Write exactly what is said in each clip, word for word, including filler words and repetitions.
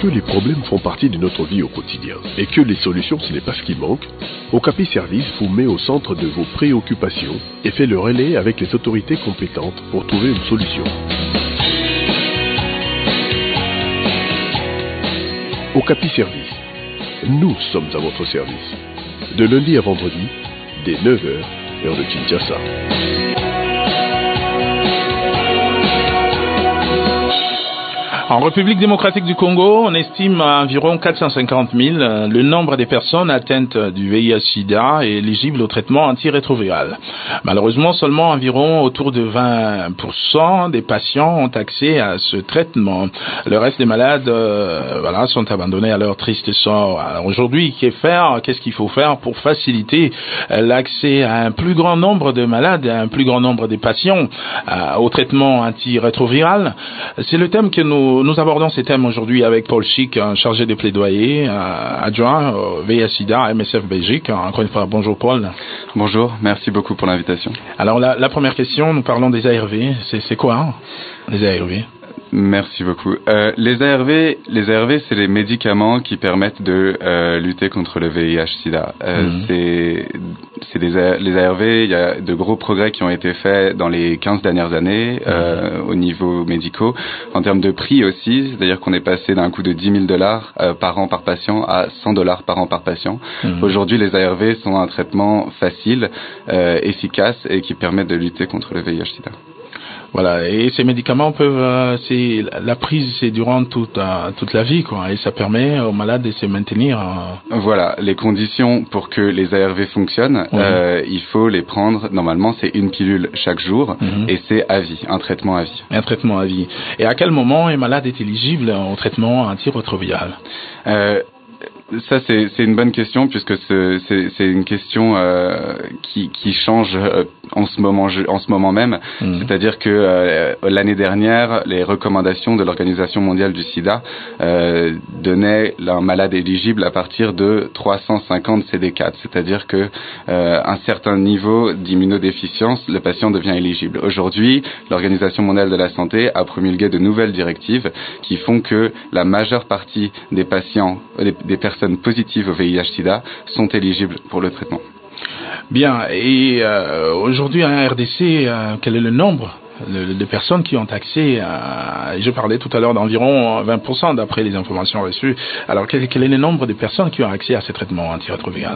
que les problèmes font partie de notre vie au quotidien et que les solutions, ce n'est pas ce qui manque, Okapi Service vous met au centre de vos préoccupations et fait le relais avec les autorités compétentes pour trouver une solution. Okapi Service, nous sommes à votre service. De lundi à vendredi, dès neuf heures, heure de Kinshasa. En République démocratique du Congo, on estime à environ quatre cent cinquante mille le nombre des personnes atteintes du V I H sida et éligibles au traitement antirétroviral. Malheureusement, seulement environ autour de vingt pour cent des patients ont accès à ce traitement. Le reste des malades euh, voilà, sont abandonnés à leur triste sort. Alors aujourd'hui, qu'est faire, qu'est-ce qu'il faut faire pour faciliter l'accès à un plus grand nombre de malades, à un plus grand nombre des patients euh, au traitement antirétroviral? C'est le thème que nous Nous abordons ces thèmes aujourd'hui avec Paul Chic, chargé des plaidoyers, adjoint au V I H sida, M S F Belgique. Encore une fois, bonjour Paul. Bonjour, merci beaucoup pour l'invitation. Alors la, la première question, nous parlons des A R V. C'est, c'est quoi hein, les A R V? Merci beaucoup. Euh, les A R V, les A R V, c'est les médicaments qui permettent de euh, lutter contre le V I H sida. Euh, mmh. C'est, c'est des les A R V. Il y a de gros progrès qui ont été faits dans les quinze dernières années euh, mmh. au niveau médicaux, en termes de prix aussi. C'est-à-dire qu'on est passé d'un coût de dix mille dollars euh, par an par patient à cent dollars par an par patient. Mmh. Aujourd'hui, les A R V sont un traitement facile, euh, efficace et qui permet de lutter contre le V I H sida. Voilà, et ces médicaments peuvent, euh, c'est la prise, c'est durant toute euh, toute la vie, quoi, et ça permet aux malades de se maintenir. Euh... Voilà, les conditions pour que les A R V fonctionnent, oui. euh, il faut les prendre. Normalement, c'est une pilule chaque jour, mm-hmm. et c'est à vie, un traitement à vie. Un traitement à vie. Et à quel moment un malade est éligible au traitement antirétroviral? euh, Ça, c'est, c'est une bonne question puisque c'est, c'est, c'est une question euh, qui, qui change euh, en ce moment, en ce moment même. Mmh. C'est-à-dire que euh, l'année dernière, les recommandations de l'Organisation mondiale du sida euh, donnaient un malade éligible à partir de trois cent cinquante C D quatre. C'est-à-dire que euh, un certain niveau d'immunodéficience, le patient devient éligible. Aujourd'hui, l'Organisation mondiale de la santé a promulgué de nouvelles directives qui font que la majeure partie des patients, des, des personnes positives au V I H sida sont éligibles pour le traitement. Bien, et euh, aujourd'hui en R D C, euh, quel est le nombre de personnes qui ont accès à... Je parlais tout à l'heure d'environ vingt pour cent d'après les informations reçues. Alors quel, quel est le nombre de personnes qui ont accès à ces traitements antirétroviraux?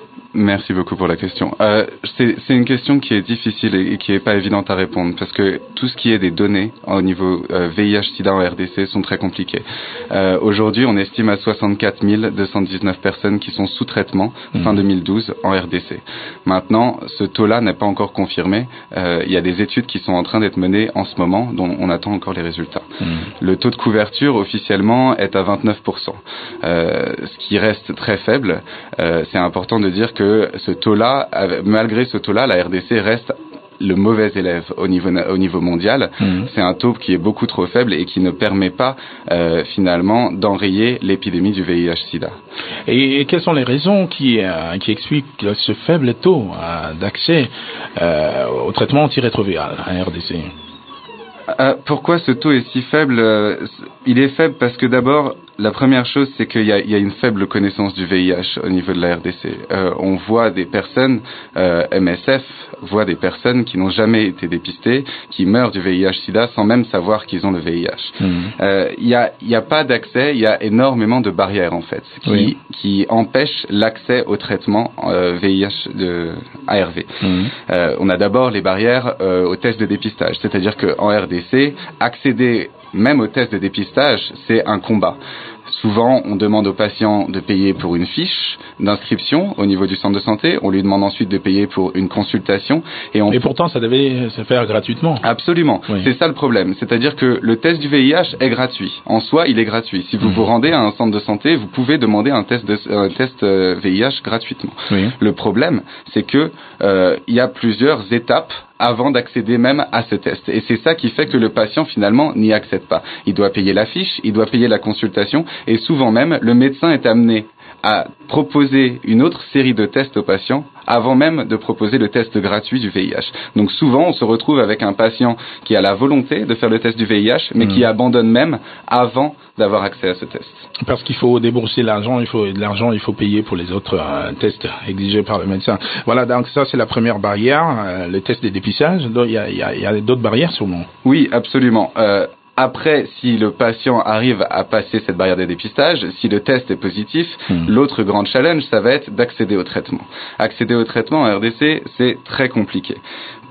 Merci beaucoup pour la question. Euh, c'est, c'est une question qui est difficile et, et qui est pas évidente à répondre parce que tout ce qui est des données au niveau euh, V I H sida en R D C sont très compliquées. Euh, aujourd'hui, on estime à soixante-quatre mille deux cent dix-neuf personnes qui sont sous traitement mmh. fin deux mille douze en R D C. Maintenant, ce taux-là n'est pas encore confirmé. Euh, il y a des études qui sont en train d'être menées en ce moment dont on attend encore les résultats. Mmh. Le taux de couverture officiellement est à vingt-neuf pour cent, euh, ce qui reste très faible. Euh, c'est important de dire que que ce taux-là, malgré ce taux-là, la R D C reste le mauvais élève au niveau, au niveau mondial. Mmh. C'est un taux qui est beaucoup trop faible et qui ne permet pas euh, finalement d'enrayer l'épidémie du V I H sida. Et, et quelles sont les raisons qui, euh, qui expliquent ce faible taux euh, d'accès euh, au traitement antirétroviral à R D C? Euh, pourquoi ce taux est si faible? euh, Il est faible parce que d'abord, la première chose, c'est qu'il y a, il y a une faible connaissance du V I H au niveau de la R D C. Euh, on voit des personnes, euh, M S F voit des personnes qui n'ont jamais été dépistées, qui meurent du V I H sida sans même savoir qu'ils ont le V I H. Mmh. Euh, il y a, il y a pas d'accès, il y a énormément de barrières en fait, qui, oui. qui empêchent l'accès au traitement euh, V I H de A R V. Mmh. Euh, on a d'abord les barrières euh, aux tests de dépistage, c'est-à-dire qu'en R D C, accéder même au test de dépistage, c'est un combat. Souvent, on demande aux patients de payer pour une fiche d'inscription au niveau du centre de santé. On lui demande ensuite de payer pour une consultation. Et, on... et pourtant, ça devait se faire gratuitement. Absolument. Oui. C'est ça le problème. C'est-à-dire que le test du V I H est gratuit. En soi, il est gratuit. Si vous mmh. vous rendez à un centre de santé, vous pouvez demander un test, de, un test V I H gratuitement. Oui. Le problème, c'est que euh, il y a plusieurs étapes avant d'accéder même à ce test. Et c'est ça qui fait que le patient, finalement, n'y accède pas. Il doit payer la fiche, il doit payer la consultation, et souvent même, le médecin est amené à proposer une autre série de tests aux patients avant même de proposer le test gratuit du V I H. Donc souvent, on se retrouve avec un patient qui a la volonté de faire le test du V I H, mais mmh. qui abandonne même avant d'avoir accès à ce test. Parce qu'il faut débourser l'argent, il faut de l'argent, il faut payer pour les autres euh, tests exigés par le médecin. Voilà, donc ça c'est la première barrière, euh, le test des dépistages. Donc il y a, il y a, il y a d'autres barrières sûrement. Oui, absolument. Euh, Après, si le patient arrive à passer cette barrière de dépistage, si le test est positif, mmh. l'autre grand challenge, ça va être d'accéder au traitement. Accéder au traitement en R D C, c'est très compliqué. Pourquoi ?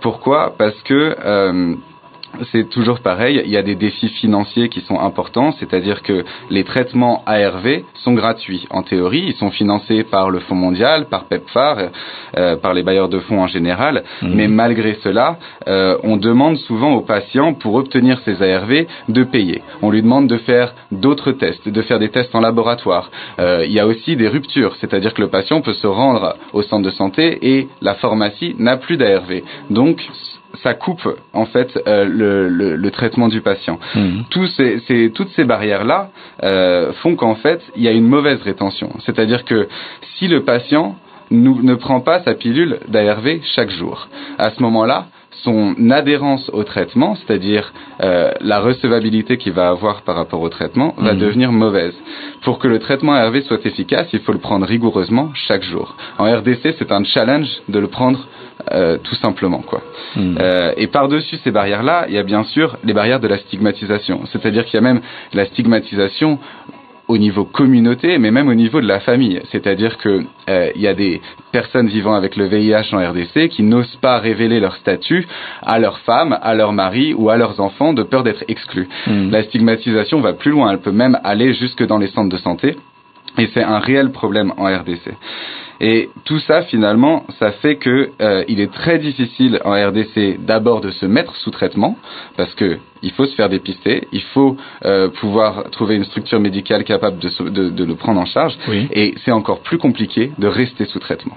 Parce que euh, c'est toujours pareil, il y a des défis financiers qui sont importants, c'est-à-dire que les traitements A R V sont gratuits. En théorie, ils sont financés par le Fonds mondial, par PEPFAR, euh, par les bailleurs de fonds en général, mmh. mais malgré cela, euh, on demande souvent aux patients, pour obtenir ces A R V, de payer. On lui demande de faire d'autres tests, de faire des tests en laboratoire. Euh, il y a aussi des ruptures, c'est-à-dire que le patient peut se rendre au centre de santé et la pharmacie n'a plus d'A R V. Donc, ça coupe en fait euh, le, le, le traitement du patient. Mmh. Tous ces, ces, toutes ces barrières-là euh, font qu'en fait, il y a une mauvaise rétention. C'est-à-dire que si le patient nous, ne prend pas sa pilule d'A R V chaque jour, à ce moment-là, son adhérence au traitement, c'est-à-dire euh, la recevabilité qu'il va avoir par rapport au traitement, mmh. va devenir mauvaise. Pour que le traitement A R V soit efficace, il faut le prendre rigoureusement chaque jour. En R D C, c'est un challenge de le prendre Euh, tout simplement, quoi. Mmh. Euh, et par-dessus ces barrières-là, il y a bien sûr les barrières de la stigmatisation. C'est-à-dire qu'il y a même la stigmatisation au niveau communauté, mais même au niveau de la famille. C'est-à-dire que euh, il y a des personnes vivant avec le V I H en R D C qui n'osent pas révéler leur statut à leur femme, à leur mari ou à leurs enfants de peur d'être exclus. Mmh. La stigmatisation va plus loin. Elle peut même aller jusque dans les centres de santé. Et c'est un réel problème en R D C. Et tout ça, finalement, ça fait que euh, il est très difficile en R D C d'abord de se mettre sous traitement, parce que il faut se faire dépister, il faut euh, pouvoir trouver une structure médicale capable de, de, de le prendre en charge, oui. Et c'est encore plus compliqué de rester sous traitement.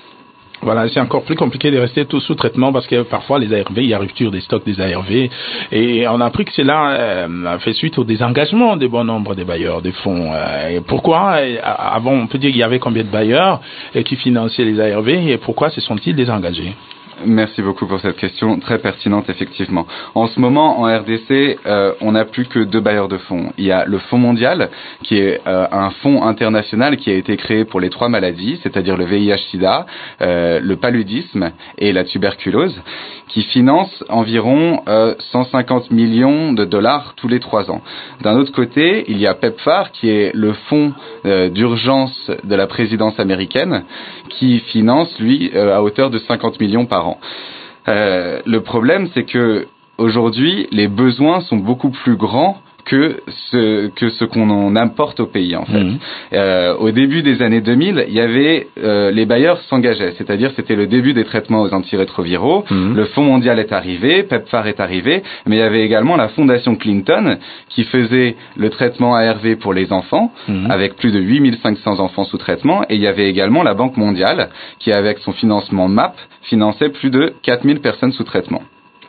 Voilà, c'est encore plus compliqué de rester tout sous traitement parce que parfois les A R V, il y a rupture des stocks des A R V et on a appris que cela euh, fait suite au désengagement de bon nombre des bailleurs de fonds. Euh, pourquoi avant on peut dire qu'il y avait combien de bailleurs et qui finançaient les A R V et pourquoi se sont-ils désengagés? Merci beaucoup pour cette question, très pertinente effectivement. En ce moment, en R D C, euh, on n'a plus que deux bailleurs de fonds. Il y a le Fonds mondial, qui est euh, un fonds international qui a été créé pour les trois maladies, c'est-à-dire le V I H-Sida, euh, le paludisme et la tuberculose, qui finance environ euh, cent cinquante millions de dollars tous les trois ans. D'un autre côté, il y a PEPFAR, qui est le fonds euh, d'urgence de la présidence américaine, qui finance, lui, euh, à hauteur de cinquante millions par an. Euh, le problème, c'est que aujourd'hui, les besoins sont beaucoup plus grands que ce que ce qu'on en apporte au pays en fait. Mmh. Euh, au début des années deux mille, il y avait euh, les bailleurs s'engageaient, c'est-à-dire c'était le début des traitements aux antirétroviraux. Mmh. Le Fonds mondial est arrivé, PEPFAR est arrivé, mais il y avait également la Fondation Clinton qui faisait le traitement A R V pour les enfants, mmh. avec plus de huit mille cinq cents enfants sous traitement, et il y avait également la Banque mondiale qui, avec son financement M A P, finançait plus de quatre mille personnes sous traitement.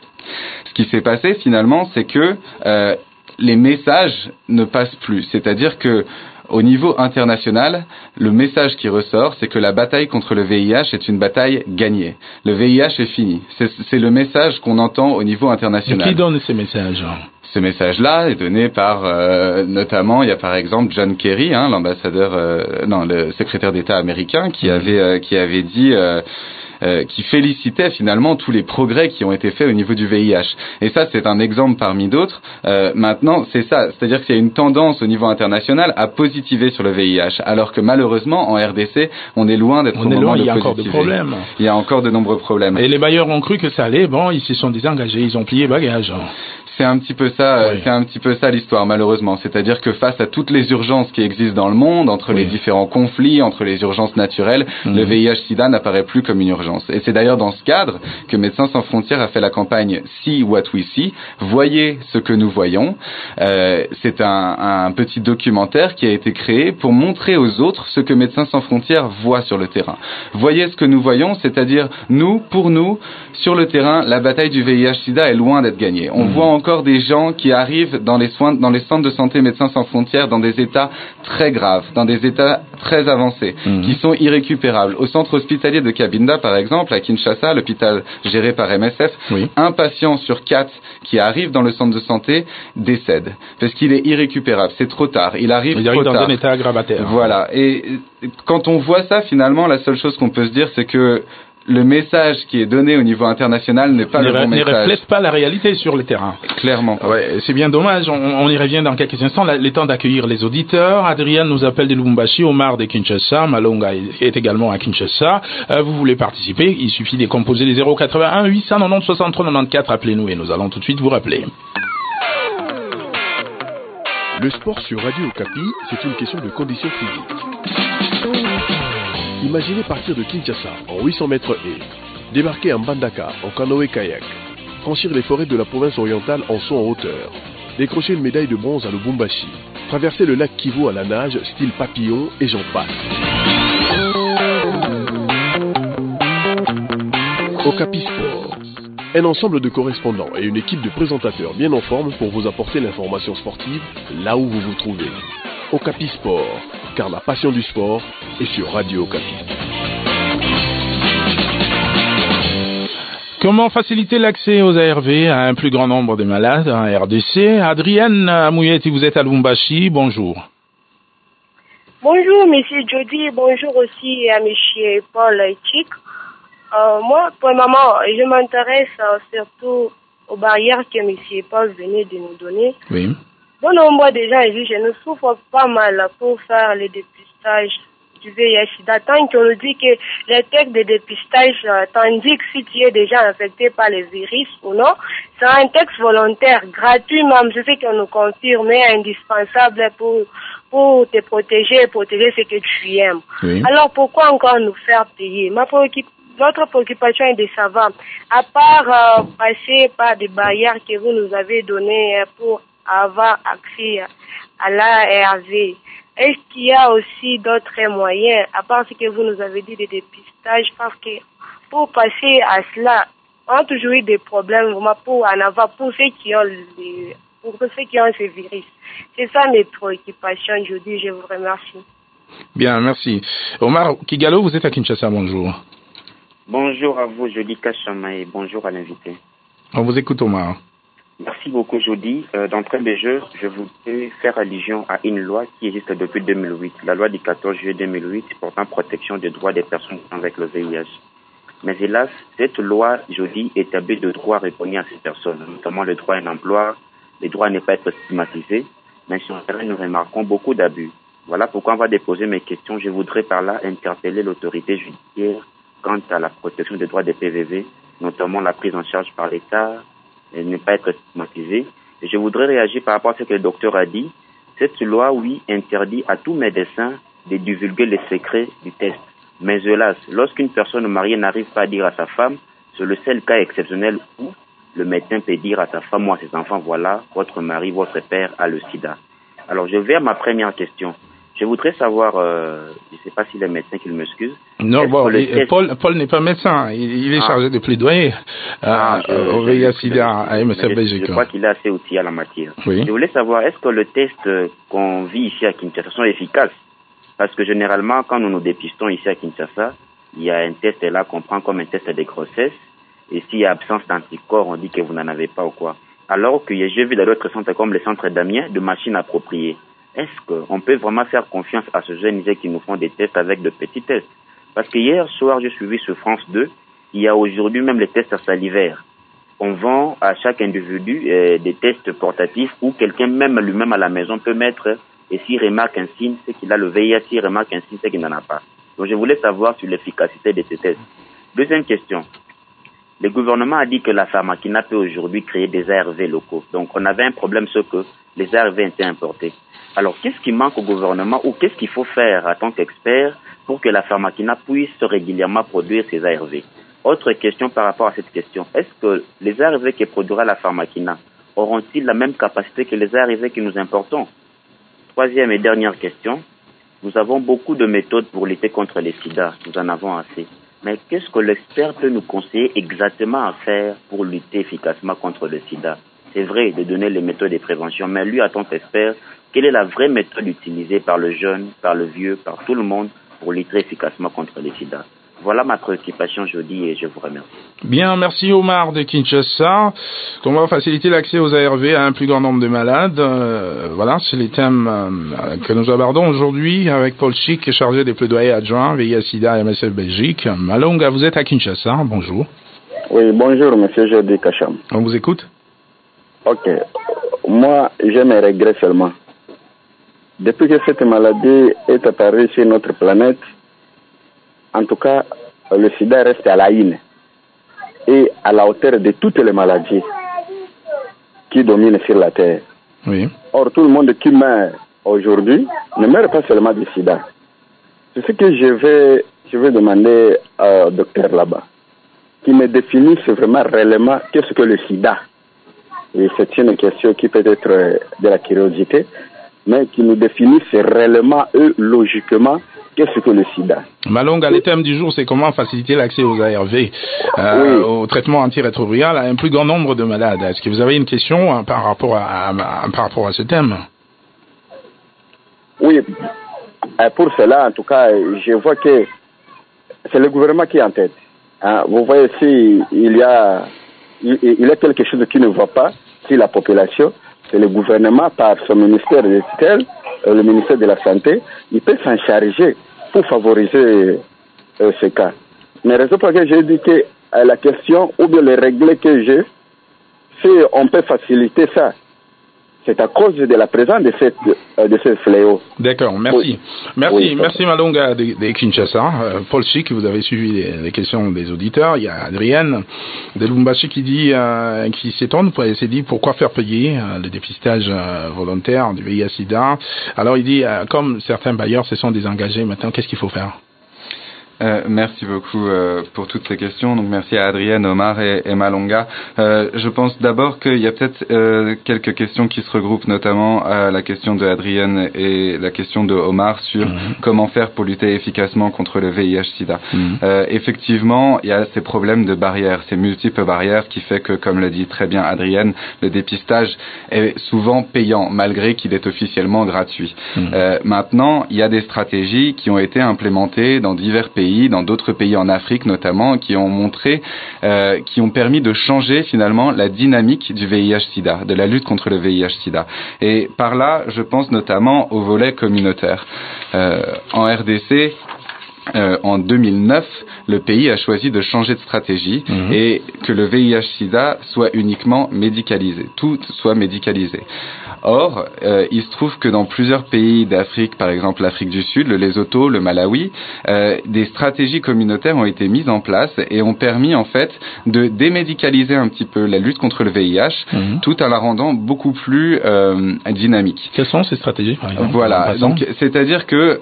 Ce qui s'est passé finalement, c'est que euh, les messages ne passent plus. C'est-à-dire que, au niveau international, le message qui ressort, c'est que la bataille contre le V I H est une bataille gagnée. Le V I H est fini. C'est, c'est le message qu'on entend au niveau international. Et qui donne ces messages ? Ce message-là est donné par, euh, notamment, il y a par exemple John Kerry, hein, l'ambassadeur, euh, non, le secrétaire d'État américain, qui avait, euh, qui avait dit. Euh, Euh, qui félicitait finalement tous les progrès qui ont été faits au niveau du V I H. Et ça, c'est un exemple parmi d'autres. Euh, maintenant, c'est ça, c'est-à-dire qu'il y a une tendance au niveau international à positiver sur le V I H, alors que malheureusement, en R D C, on est loin d'être on au moment loin, de il y a positiver. encore des problèmes. Il y a encore de nombreux problèmes. Et les bailleurs ont cru que ça allait, bon, ils se sont désengagés, ils ont plié bagage. C'est un petit peu ça, oui. c'est un petit peu ça l'histoire malheureusement. C'est-à-dire que face à toutes les urgences qui existent dans le monde, entre oui. les différents conflits, entre les urgences naturelles, mmh. le V I H/SIDA n'apparaît plus comme une urgence. Et c'est d'ailleurs dans ce cadre que Médecins sans frontières a fait la campagne See What We See, voyez ce que nous voyons. Euh, c'est un, un petit documentaire qui a été créé pour montrer aux autres ce que Médecins sans frontières voit sur le terrain. Voyez ce que nous voyons, c'est-à-dire nous, pour nous, sur le terrain, la bataille du V I H/SIDA est loin d'être gagnée. On mmh. voit encore encore des gens qui arrivent dans les soins, dans les centres de santé Médecins sans frontières dans des états très graves, dans des états très avancés, mmh. qui sont irrécupérables. Au centre hospitalier de Cabinda, par exemple, à Kinshasa, l'hôpital géré par M S F, oui. un patient sur quatre qui arrive dans le centre de santé décède parce qu'il est irrécupérable. C'est trop tard. Il arrive il trop arrive dans tard. un état aggravataire. Voilà. Et quand on voit ça, finalement, la seule chose qu'on peut se dire, c'est que le message qui est donné au niveau international n'est pas ne le bon ne message. Ne reflète pas la réalité sur le terrain. Clairement. Ouais, c'est bien dommage. On, on y revient dans quelques instants. Là, le temps d'accueillir les auditeurs. Adrien nous appelle de Lubumbashi, Omar de Kinshasa, Malonga est également à Kinshasa. Euh, vous voulez participer? Il suffit de composer les zéro quatre-vingt-un huit cent quatre-vingt-onze soixante-trois quatre-vingt-quatorze. Appelez-nous et nous allons tout de suite vous rappeler. Le sport sur Radio Okapi, c'est une question de conditions physiques. Imaginez partir de Kinshasa en huit cents mètres et débarquer en Bandaka en canoë-kayak, franchir les forêts de la province orientale en saut en hauteur, décrocher une médaille de bronze à Lubumbashi, traverser le lac Kivu à la nage style papillon et j'en passe. Okapi Sport, un ensemble de correspondants et une équipe de présentateurs bien en forme pour vous apporter l'information sportive là où vous vous trouvez. Okapi Sport, car la passion du sport est sur Radio Okapi. Comment faciliter l'accès aux A R V à un plus grand nombre de malades en R D C? Adrienne Amouyeti, vous êtes à Lubumbashi, bonjour. Bonjour, monsieur Jody, bonjour aussi à monsieur Paul Chick. Euh, moi, pour le moment, je m'intéresse euh, surtout aux barrières que monsieur Paul venait de nous donner. Oui. Bon nombre de gens, je ne souffre pas mal pour faire le dépistage du V I H sida. Tant qu'on nous dit que les textes de dépistage euh, t'indiquent si tu es déjà infecté par le virus ou non, c'est un texte volontaire, gratuit même, je sais qu'on nous confirme, mais indispensable pour, pour te protéger et protéger ce que tu aimes. Oui. Alors pourquoi encore nous faire payer? Ma préoccupation Notre préoccupation est de savoir, à part euh, passer par des barrières que vous nous avez données pour avoir accès à l'A R V, est-ce qu'il y a aussi d'autres moyens, à part ce que vous nous avez dit de dépistage, parce que pour passer à cela, on a toujours eu des problèmes vraiment pour en avoir, pour ceux qui ont, les, pour ceux qui ont ce virus. C'est ça mes préoccupations, je dis, je vous remercie. Bien, merci. Omar Kigalo, vous êtes à Kinshasa, bonjour. Bonjour à vous, Jody Kachama, et bonjour à l'invité. On vous écoute, Omar. Merci beaucoup, Jody. Euh, D'entrée de jeu, je voudrais faire allusion à une loi qui existe depuis deux mille huit, la loi du quatorze juillet deux mille huit portant protection des droits des personnes avec le V I H. Mais hélas, cette loi, Jody, établit de droits reconnus à ces personnes, notamment le droit à un emploi, le droit à ne pas être stigmatisé, mais sur le terrain, nous remarquons beaucoup d'abus. Voilà pourquoi on va déposer mes questions. Je voudrais par là interpeller l'autorité judiciaire quant à la protection des droits des P V V, notamment la prise en charge par l'État, et ne pas être stigmatisé. Et je voudrais réagir par rapport à ce que le docteur a dit. Cette loi, oui, interdit à tout médecin de divulguer les secrets du test. Mais hélas, lorsqu'une personne mariée n'arrive pas à dire à sa femme, c'est le seul cas exceptionnel où le médecin peut dire à sa femme ou à ses enfants, voilà, votre mari, votre père a le sida. Alors je vais à ma première question. Je voudrais savoir, euh, je ne sais pas si le médecin qu'il m'excuse. Non, bon, test... Paul, Paul n'est pas médecin, il, il est ah. chargé de plaidoyer ah, euh, au V I H sida à M S F Belgique. Je crois qu'il est assez outillé à la matière. Oui. Je voulais savoir, est-ce que le test qu'on vit ici à Kinshasa sont efficaces? Parce que généralement, quand nous nous dépistons ici à Kinshasa, il y a un test là qu'on prend comme un test de grossesse, et s'il y a absence d'anticorps, on dit que vous n'en avez pas ou quoi. Alors que j'ai vu dans d'autres centres comme le centre d'Amiens, de machines appropriées. Est-ce qu'on peut vraiment faire confiance à ce jeunes qui nous font des tests avec de petits tests? Parce que hier soir, j'ai suivi sur France deux, il y a aujourd'hui même les tests salivaires. On vend à chaque individu euh, des tests portatifs où quelqu'un même lui-même à la maison peut mettre, et s'il remarque un signe, c'est qu'il a le V I H, s'il remarque un signe, c'est qu'il n'en a pas. Donc je voulais savoir sur l'efficacité de ces tests. Deuxième question. Le gouvernement a dit que la Pharmakina peut aujourd'hui créer des A R V locaux. Donc on avait un problème sur que les A R V étaient importés. Alors, qu'est-ce qui manque au gouvernement ou qu'est-ce qu'il faut faire en tant qu'expert pour que la Pharmakina puisse régulièrement produire ces A R V? Autre question par rapport à cette question. Est-ce que les A R V que produira la Pharmakina auront-ils la même capacité que les A R V que nous importons? Troisième et dernière question. Nous avons beaucoup de méthodes pour lutter contre les sida. Nous en avons assez. Mais qu'est-ce que l'expert peut nous conseiller exactement à faire pour lutter efficacement contre le sida? c'est vrai, de donner les méthodes de prévention, mais lui, à ton expert, quelle est la vraie méthode utilisée par le jeune, par le vieux, par tout le monde pour lutter efficacement contre le sida? Voilà ma préoccupation aujourd'hui et je vous remercie. Bien, merci Omar de Kinshasa. Comment faciliter l'accès aux A R V à un plus grand nombre de malades? euh, Voilà, c'est les thèmes euh, que nous abordons aujourd'hui avec Paul Chic, chargé des plaidoyers adjoints V I H SIDA M S F Belgique. Malonga, vous êtes à Kinshasa, bonjour. Oui, bonjour monsieur Jordi Kacham. On vous écoute? Ok, moi j'ai mes regrets seulement. Depuis que cette maladie est apparue sur notre planète, en tout cas, le sida reste à la une et à la hauteur de toutes les maladies qui dominent sur la Terre. Oui. Or, tout le monde qui meurt aujourd'hui ne meurt pas seulement du sida. C'est ce que je vais, je vais demander au docteur là-bas, qui me définisse vraiment réellement qu'est-ce que le sida. Et c'est une question qui peut être de la curiosité, mais qui nous définisse réellement et logiquement qu'est-ce que le sida. Malonga, le thème du jour, c'est comment faciliter l'accès aux A R V, euh, oui. au traitement antirétroviral à un plus grand nombre de malades. Est-ce que vous avez une question hein, par rapport à, à, par rapport à ce thème? Oui, pour cela, en tout cas, je vois que c'est le gouvernement qui est en tête. Hein, vous voyez, si il y a, il, il y a quelque chose qui ne va pas, si la population, c'est le gouvernement par son ministère de tutelle, euh, le ministère de la Santé, il peut s'en charger pour favoriser euh, ce cas. Mais raison pour laquelle j'ai dit que euh, la question, ou bien les règles que j'ai, si on peut faciliter ça, c'est à cause de la présence de cette euh, de ce fléau. D'accord, merci. Oui. Merci, oui, merci Malonga de, de Kinshasa. Euh, Paul Chic, vous avez suivi les, les questions des auditeurs. Il y a Adrienne de Lumbashi qui dit, euh, qui s'étonne, elle s'est dit pourquoi faire payer euh, le dépistage euh, volontaire du V I H SIDA. Alors il dit, euh, comme certains bailleurs se sont désengagés maintenant, qu'est-ce qu'il faut faire? Euh, merci beaucoup euh, pour toutes ces questions. Donc merci à Adrienne, Omar et, et Malonga. Euh, je pense d'abord qu'il y a peut-être euh, quelques questions qui se regroupent, notamment à la question de Adrienne et la question de Omar sur mmh. comment faire pour lutter efficacement contre le V I H SIDA. Mmh. Euh, effectivement, il y a ces problèmes de barrières, ces multiples barrières qui fait que, comme le dit très bien Adrienne, le dépistage est souvent payant malgré qu'il est officiellement gratuit. Mmh. Euh, maintenant, il y a des stratégies qui ont été implémentées dans divers pays, dans d'autres pays en Afrique notamment, qui ont montré, euh, qui ont permis de changer finalement la dynamique du V I H SIDA, de la lutte contre le V I H SIDA. Et par là, je pense notamment au volet communautaire. Euh, en R D C, Euh, en deux mille neuf, le pays a choisi de changer de stratégie mmh. et que le V I H SIDA soit uniquement médicalisé, tout soit médicalisé. Or, euh, il se trouve que dans plusieurs pays d'Afrique, par exemple l'Afrique du Sud, le Lesotho, le Malawi, euh, des stratégies communautaires ont été mises en place et ont permis en fait de démédicaliser un petit peu la lutte contre le V I H, mmh. tout en la rendant beaucoup plus euh, dynamique. Quelles sont ces stratégies, par exemple? Voilà, donc c'est-à-dire que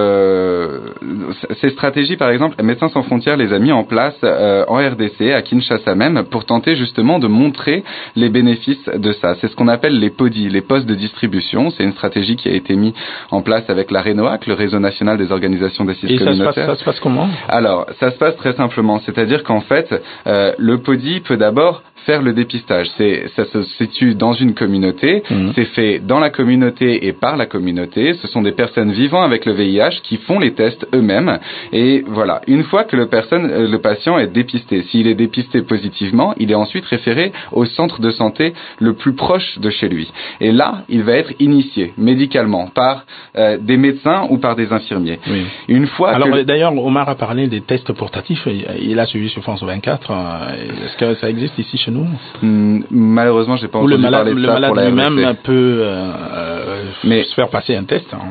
euh, ces stratégies, par exemple, Médecins sans frontières les a mis en place euh, en R D C, à Kinshasa même, pour tenter justement de montrer les bénéfices de ça. C'est ce qu'on appelle les P O D I, les postes de distribution. C'est une stratégie qui a été mise en place avec la RENOAC, le Réseau national des organisations d'assises communautaires. Et ça, ça se passe comment? Alors, ça se passe très simplement. C'est-à-dire qu'en fait, euh, le P O D I peut d'abord faire le dépistage. C'est, ça se situe dans une communauté, mmh. c'est fait dans la communauté et par la communauté. Ce sont des personnes vivant avec le V I H qui font les tests eux-mêmes. Et voilà, une fois que le, personne, le patient est dépisté, s'il est dépisté positivement, il est ensuite référé au centre de santé le plus proche de chez lui. Et là, il va être initié médicalement par euh, des médecins ou par des infirmiers. Oui. Une fois Alors que... d'ailleurs, Omar a parlé des tests portatifs. Il a suivi sur France vingt-quatre. Est-ce que ça existe ici chez nous? Mmh, malheureusement, j'ai pas Ou entendu le malade, parler de le ça malade pour la lui-même peut euh, mais, se faire passer un test. Hein.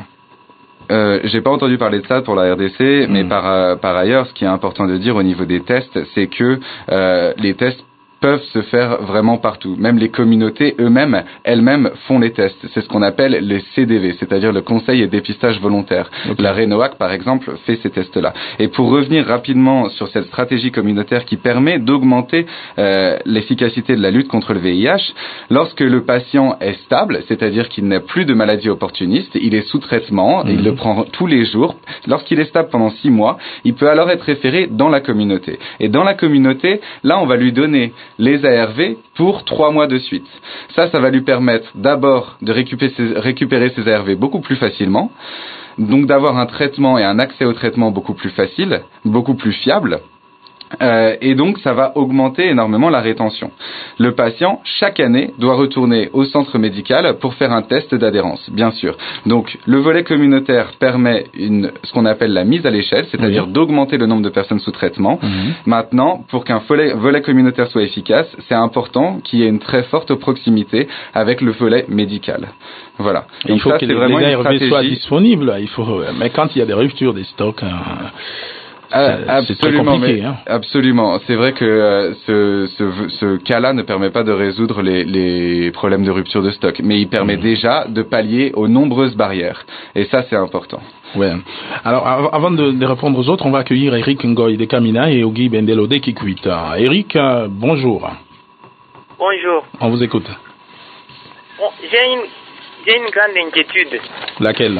Euh, j'ai pas entendu parler de ça pour la R D C, mmh. mais par, euh, par ailleurs, ce qui est important de dire au niveau des tests, c'est que euh, les tests peuvent se faire vraiment partout. Même les communautés eux-mêmes, elles-mêmes font les tests. C'est ce qu'on appelle les C D V, c'est-à-dire le conseil et dépistage volontaire. Okay. La RENOAC, par exemple, fait ces tests-là. Et pour revenir rapidement sur cette stratégie communautaire qui permet d'augmenter euh, l'efficacité de la lutte contre le V I H, lorsque le patient est stable, c'est-à-dire qu'il n'a plus de maladie opportuniste, il est sous traitement, mmh. il le prend tous les jours. Lorsqu'il est stable pendant six mois, il peut alors être référé dans la communauté. Et dans la communauté, là, on va lui donner les A R V pour trois mois de suite. Ça, ça va lui permettre d'abord de récupérer ses, récupérer ses A R V beaucoup plus facilement, donc d'avoir un traitement et un accès au traitement beaucoup plus facile, beaucoup plus fiable. Euh, et donc ça va augmenter énormément la rétention. Le patient, chaque année, doit retourner au centre médical pour faire un test d'adhérence, bien sûr. Donc le volet communautaire permet une, ce qu'on appelle la mise à l'échelle, c'est-à-dire oui. d'augmenter le nombre de personnes sous traitement. Mmh. Maintenant, pour qu'un volet, volet communautaire soit efficace, c'est important qu'il y ait une très forte proximité avec le volet médical. Voilà. Et il faut ça, que les, les A R V soient disponibles. Il faut, mais quand il y a des ruptures des stocks... Hein, Euh, absolument, mais, hein. absolument. C'est vrai que euh, ce, ce, ce cas-là ne permet pas de résoudre les, les problèmes de rupture de stock, mais il permet mmh. déjà de pallier aux nombreuses barrières. Et ça, c'est important. Ouais. Alors, avant de, de répondre aux autres, on va accueillir Eric Ngoy de Kamina et Ogi Bendelo de Kikwita. Eric, euh, bonjour. Bonjour. On vous écoute. Bon, j'ai une, j'ai une grande inquiétude. Laquelle?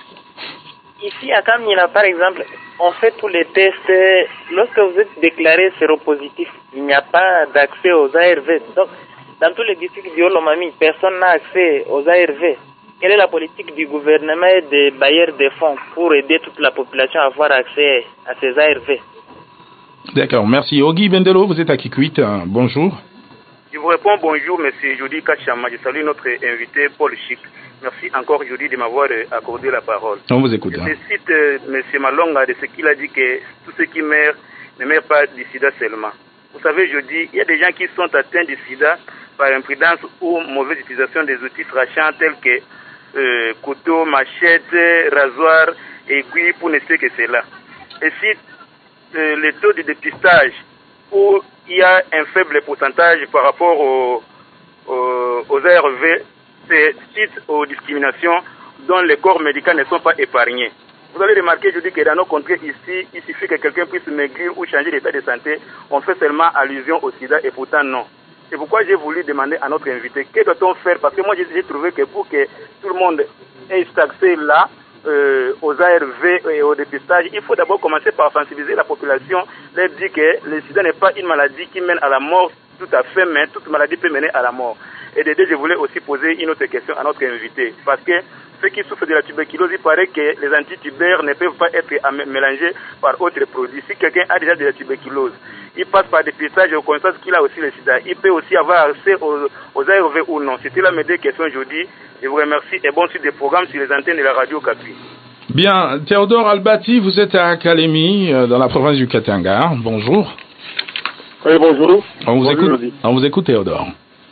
Ici à Kamina, par exemple, on fait tous les tests. Lorsque vous êtes déclaré séropositif, il n'y a pas d'accès aux A R V. Donc, dans tous les districts du Olomami, personne n'a accès aux A R V. Quelle est la politique du gouvernement et des bailleurs de fonds pour aider toute la population à avoir accès à ces A R V? D'accord, merci. Ogi Bendelo, vous êtes à Kikwit. Bonjour. Je vous réponds bonjour, monsieur Jody Kachama. Je salue notre invité Paul Chic. Merci encore, Jody, de m'avoir accordé la parole. On vous écoute. Je hein. cite euh, monsieur Malonga de ce qu'il a dit, que tous ceux qui meurent ne meurent pas du sida seulement. Vous savez, Jody, il y a des gens qui sont atteints du sida par imprudence ou mauvaise utilisation des outils frachants tels que euh, couteau, machette, rasoir, aiguille, pour ne citer que cela. Et si euh, le taux de dépistage où il y a un faible pourcentage par rapport aux, aux, aux A R V, c'est suite aux discriminations dont les corps médicaux ne sont pas épargnés. Vous avez remarqué, je dis que dans nos contrées ici, il suffit que quelqu'un puisse maigrir ou changer d'état de santé, on fait seulement allusion au sida et pourtant non. C'est pourquoi j'ai voulu demander à notre invité, que doit-on faire? Parce que moi j'ai trouvé que pour que tout le monde ait cet accès là, Euh, aux A R V et au dépistage, il faut d'abord commencer par sensibiliser la population, leur dire que le sida n'est pas une maladie qui mène à la mort tout à fait, mais toute maladie peut mener à la mort. Et de deux, je voulais aussi poser une autre question à notre invité, parce que ceux qui souffrent de la tuberculose, il paraît que les antitubères ne peuvent pas être mélangés par autres produits. Si quelqu'un a déjà de la tuberculose, il passe par dépistage et on constate qu'il a aussi le sida. Il peut aussi avoir accès aux, aux A R V ou non. C'était là mes deux questions aujourd'hui. Je vous remercie et bon suite des programmes sur les antennes de la radio Kapi. Bien, Théodore Albati, vous êtes à Kalemi, dans la province du Katanga. Bonjour. Oui, bonjour. On vous, bonjour, écoute, on vous écoute, Théodore.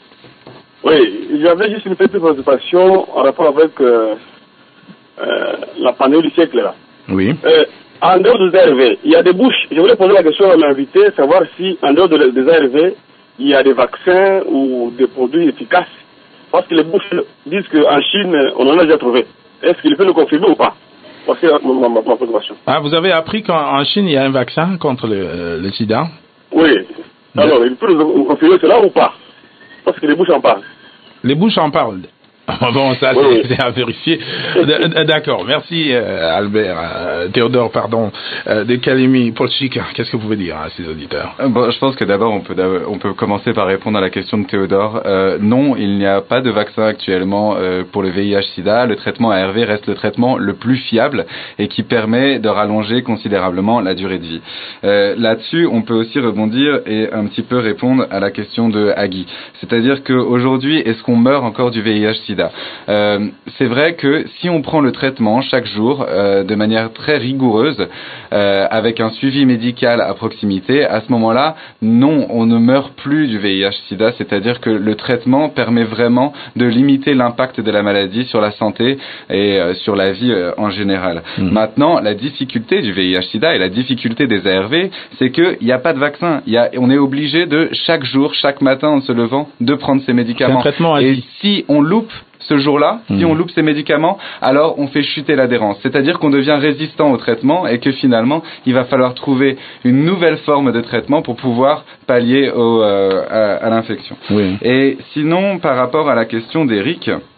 Oui, j'avais juste une petite préoccupation en rapport avec euh, euh, la pandémie du siècle là. Oui. Euh, en dehors des A R V, il y a des bouches. Je voulais poser la question à l'invité, savoir si en dehors de, des A R V, il y a des vaccins ou des produits efficaces. Parce que les bouches disent qu'en Chine, on en a déjà trouvé. Est-ce qu'il peut le confirmer ou pas? C'est ma, ma, ma préoccupation. Ah, vous avez appris qu'en Chine, il y a un vaccin contre le, le sida? Oui. Alors, il peut nous confirmer cela ou pas? Parce que les bouches en parlent. Les bouches en parlent. Bon, ça, oui, c'est, oui. c'est à vérifier. D'accord. Merci, euh, Albert. Euh, Théodore, pardon. Euh, de Kalemi, Paul Chic, qu'est-ce que vous pouvez dire à ces auditeurs? Bon, je pense que d'abord, on peut, on peut commencer par répondre à la question de Théodore. Euh, non, il n'y a pas de vaccin actuellement euh, pour le V I H-Sida. Le traitement A R V reste le traitement le plus fiable et qui permet de rallonger considérablement la durée de vie. Euh, là-dessus, on peut aussi rebondir et un petit peu répondre à la question de Agui. C'est-à-dire qu'aujourd'hui, est-ce qu'on meurt encore du V I H-Sida? Euh, c'est vrai que si on prend le traitement chaque jour euh, de manière très rigoureuse, euh, avec un suivi médical à proximité, à ce moment-là, non, on ne meurt plus du V I H-Sida, c'est-à-dire que le traitement permet vraiment de limiter l'impact de la maladie sur la santé et euh, sur la vie euh, en général. Mmh. Maintenant, la difficulté du V I H-Sida et la difficulté des A R V, c'est qu'il n'y a pas de vaccin. Il y a, on est obligé de, chaque jour, chaque matin en se levant, de prendre ces médicaments. C'est un traitement à et vie. Si on loupe ce jour-là, mmh. si on loupe ces médicaments, alors on fait chuter l'adhérence. C'est-à-dire qu'on devient résistant au traitement et que finalement, il va falloir trouver une nouvelle forme de traitement pour pouvoir pallier au, euh, à, à l'infection. Oui. Et sinon, par rapport à la question d'Éric,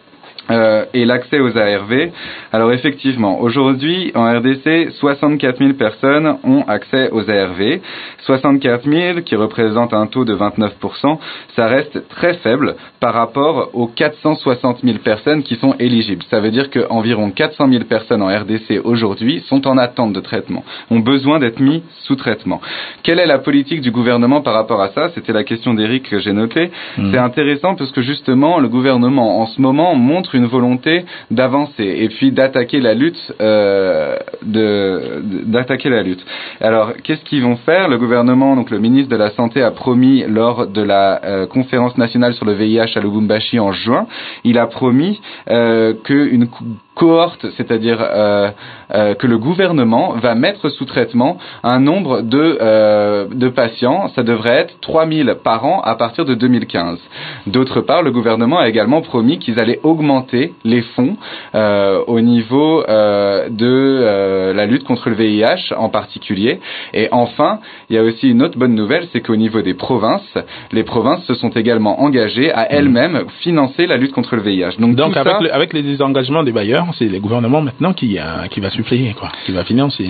Euh, et l'accès aux A R V. Alors effectivement, aujourd'hui, en R D C, soixante-quatre mille personnes ont accès aux A R V. soixante-quatre mille, qui représente un taux de vingt-neuf pour cent, ça reste très faible par rapport aux quatre cent soixante mille personnes qui sont éligibles. Ça veut dire qu'environ quatre cent mille personnes en R D C aujourd'hui sont en attente de traitement, ont besoin d'être mis sous traitement. Quelle est la politique du gouvernement par rapport à ça? C'était la question d'Éric que j'ai notée. Mmh. C'est intéressant parce que justement, le gouvernement en ce moment montre une volonté d'avancer et puis d'attaquer la lutte, euh, de, d'attaquer la lutte. Alors, qu'est-ce qu'ils vont faire? Le gouvernement, donc le ministre de la Santé a promis lors de la euh, conférence nationale sur le V I H à Lubumbashi en juin, il a promis euh, qu'une cohorte, c'est-à-dire euh, euh, que le gouvernement va mettre sous traitement un nombre de, euh, de patients, ça devrait être trois mille par an à partir de deux mille quinze. D'autre part, le gouvernement a également promis qu'ils allaient augmenter les fonds euh, au niveau euh, de euh, la lutte contre le V I H en particulier. Et enfin, il y a aussi une autre bonne nouvelle, c'est qu'au niveau des provinces, les provinces se sont également engagées à elles-mêmes financer la lutte contre le V I H. Donc, Donc tout avec, ça, le, avec les désengagements des bailleurs, c'est le gouvernement maintenant qui, euh, qui va suppléer, quoi, qui va financer.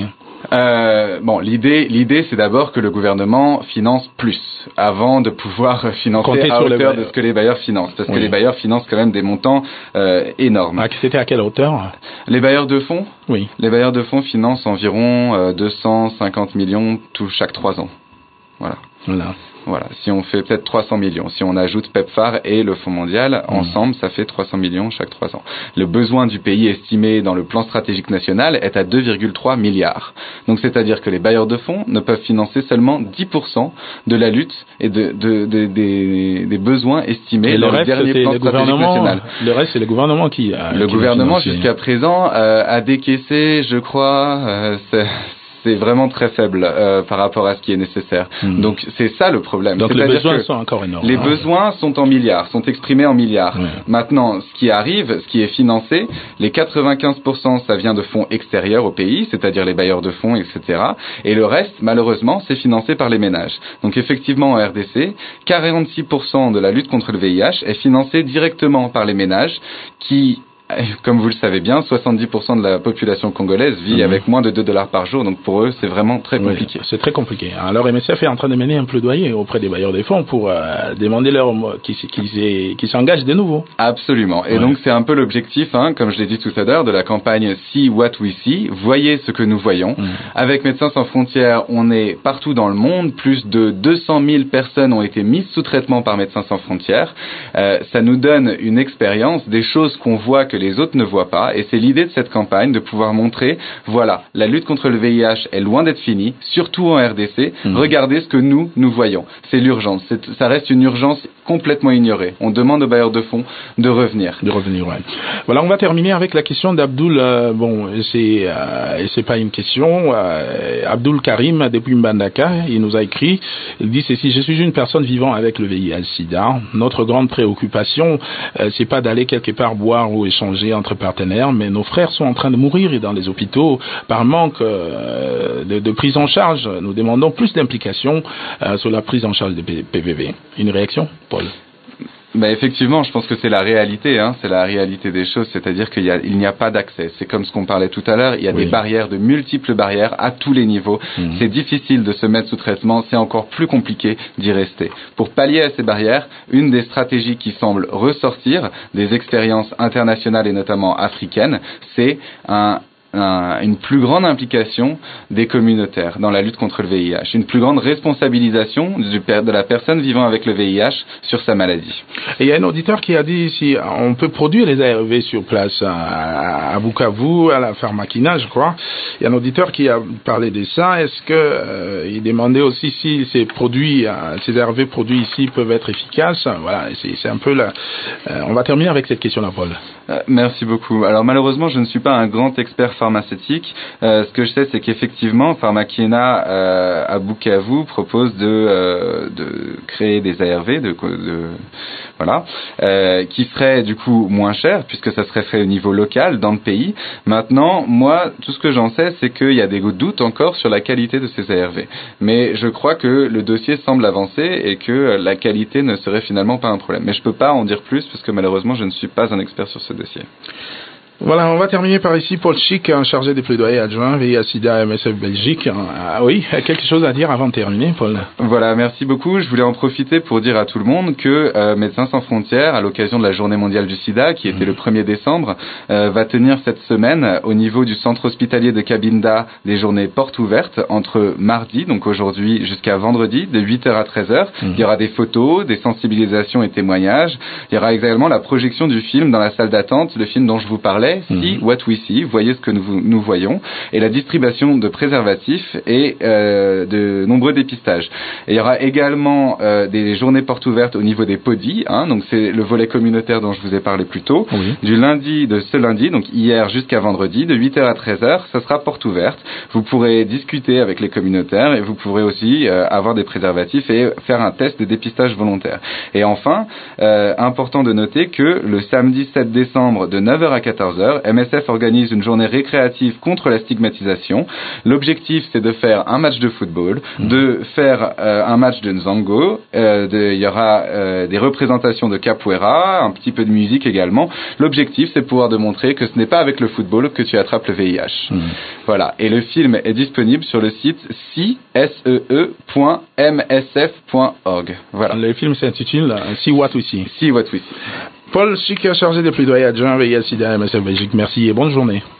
Euh, bon, l'idée, l'idée, c'est d'abord que le gouvernement finance plus avant de pouvoir financer Compter à hauteur de ce que les bailleurs financent, parce oui. que les bailleurs financent quand même des montants euh, énormes. Ah, c'était à quelle hauteur? Les bailleurs de fonds? Oui. Les bailleurs de fonds financent environ euh, deux cent cinquante millions tout chaque trois ans. Voilà. Voilà. Voilà, si on fait peut-être trois cents millions, si on ajoute PEPFAR et le Fonds mondial, mmh. ensemble, ça fait trois cents millions chaque trois ans. Le besoin du pays estimé dans le plan stratégique national est à deux virgule trois milliards. Donc c'est-à-dire que les bailleurs de fonds ne peuvent financer seulement dix pour cent de la lutte et de, de, de, de des, des besoins estimés et dans le, le dernier plan le stratégique national. Le reste, c'est le gouvernement qui a... Le qui gouvernement, jusqu'à présent, euh, a décaissé, je crois, euh, c'est... c'est vraiment très faible euh, par rapport à ce qui est nécessaire. Mmh. Donc c'est ça le problème. Donc C'est-à-dire les besoins que sont encore énormes. Les hein. besoins sont en milliards, sont exprimés en milliards. Ouais. Maintenant, ce qui arrive, ce qui est financé, les quatre-vingt-quinze pour cent, ça vient de fonds extérieurs au pays, c'est-à-dire les bailleurs de fonds, et cetera. Et le reste, malheureusement, c'est financé par les ménages. Donc effectivement, en R D C, quarante-six pour cent de la lutte contre le V I H est financée directement par les ménages qui... Comme vous le savez bien, soixante-dix pour cent de la population congolaise vit mmh. avec moins de deux dollars par jour, donc pour eux, c'est vraiment très compliqué. Oui, c'est très compliqué. Alors M S F est en train de mener un plaidoyer auprès des bailleurs des fonds pour euh, demander leur qu'ils qu'ils qu'ils s'engagent de nouveau. Absolument. Et ouais. donc c'est un peu l'objectif, hein, comme je l'ai dit tout à l'heure, de la campagne See What We See, voyez ce que nous voyons. Mmh. Avec Médecins sans frontières, on est partout dans le monde, plus de deux cent mille personnes ont été mises sous traitement par Médecins sans frontières. Euh, ça nous donne une expérience, des choses qu'on voit que les autres ne voient pas, et c'est l'idée de cette campagne de pouvoir montrer, voilà, la lutte contre le V I H est loin d'être finie, surtout en R D C, mmh. regardez ce que nous, nous voyons. C'est l'urgence, c'est, ça reste une urgence complètement ignorée. On demande aux bailleurs de fonds de revenir. De revenir, ouais. Voilà, on va terminer avec la question d'Abdoul, euh, bon, c'est, euh, et c'est pas une question, euh, Abdoul Karim, depuis Mbandaka, il nous a écrit, il dit ceci: je suis une personne vivant avec le V I H-Sida, notre grande préoccupation, euh, c'est pas d'aller quelque part boire ou échanger entre partenaires, mais nos frères sont en train de mourir dans les hôpitaux par manque euh, de, de prise en charge. Nous demandons plus d'implication euh, sur la prise en charge des P V V. Une réaction, Paul? Ben effectivement, je pense que c'est la réalité, hein, c'est la réalité des choses, c'est-à-dire qu'il y a, il n'y a pas d'accès. C'est comme ce qu'on parlait tout à l'heure, il y a oui. des barrières, de multiples barrières à tous les niveaux. Mmh. C'est difficile de se mettre sous traitement, c'est encore plus compliqué d'y rester. Pour pallier à ces barrières, une des stratégies qui semble ressortir des expériences internationales et notamment africaines, c'est un Un, une plus grande implication des communautaires dans la lutte contre le V I H, une plus grande responsabilisation du, de la personne vivant avec le V I H sur sa maladie. Et il y a un auditeur qui a dit si on peut produire les A R V sur place à, à Bukavu, à la Pharmakina, je crois. Il y a un auditeur qui a parlé de ça. Est-ce que euh, il demandait aussi si ces produits, euh, ces A R V produits ici peuvent être efficaces? Voilà, c'est, c'est un peu la. Euh, on va terminer avec cette question-là, Paul. Euh, merci beaucoup. Alors malheureusement, je ne suis pas un grand expert pharmacien pharmaceutique. Euh, ce que je sais, c'est qu'effectivement, Pharmakiena euh, à Bukavu propose de, euh, de créer des A R V, de, de voilà, euh, qui seraient du coup moins chers puisque ça serait fait au niveau local dans le pays. Maintenant, moi, tout ce que j'en sais, c'est qu'il y a des doutes encore sur la qualité de ces A R V. Mais je crois que le dossier semble avancer et que la qualité ne serait finalement pas un problème. Mais je peux pas en dire plus parce que malheureusement, je ne suis pas un expert sur ce dossier. Voilà, on va terminer par ici. Paul Chic, chargé des plaidoyers adjoint, V I H SIDA M S F Belgique. Ah oui, quelque chose à dire avant de terminer, Paul? Voilà, merci beaucoup. Je voulais en profiter pour dire à tout le monde que euh, Médecins sans frontières, à l'occasion de la Journée mondiale du sida, qui était mmh. le premier décembre, euh, va tenir cette semaine au niveau du centre hospitalier de Cabinda des journées portes ouvertes entre mardi, donc aujourd'hui, jusqu'à vendredi, de huit heures à treize heures. Mmh. Il y aura des photos, des sensibilisations et témoignages. Il y aura également la projection du film dans la salle d'attente, le film dont je vous parlais. See what we see, voyez ce que nous, nous voyons, et la distribution de préservatifs et euh, de nombreux dépistages. Et il y aura également euh, des journées portes ouvertes au niveau des podis, hein, donc c'est le volet communautaire dont je vous ai parlé plus tôt, oui. du lundi, de ce lundi, donc hier jusqu'à vendredi, de huit heures à treize heures, ça sera porte ouverte. Vous pourrez discuter avec les communautaires et vous pourrez aussi euh, avoir des préservatifs et faire un test de dépistage volontaire. Et enfin, euh, important de noter que le samedi sept décembre de neuf heures à quatorze heures, M S F organise une journée récréative contre la stigmatisation. L'objectif, c'est de faire un match de football, mmh. de faire euh, un match de nzango. Euh, de, il y aura euh, des représentations de capoeira, un petit peu de musique également. L'objectif, c'est de pouvoir démontrer que ce n'est pas avec le football que tu attrapes le V I H. Mmh. Voilà. Et le film est disponible sur le site see point m s f point org. Voilà. Le film s'intitule See What We See. See What We See. Paul Chic, chargé de plaidoyer adjoint V I H SIDA M S F Belgique. Merci et bonne journée.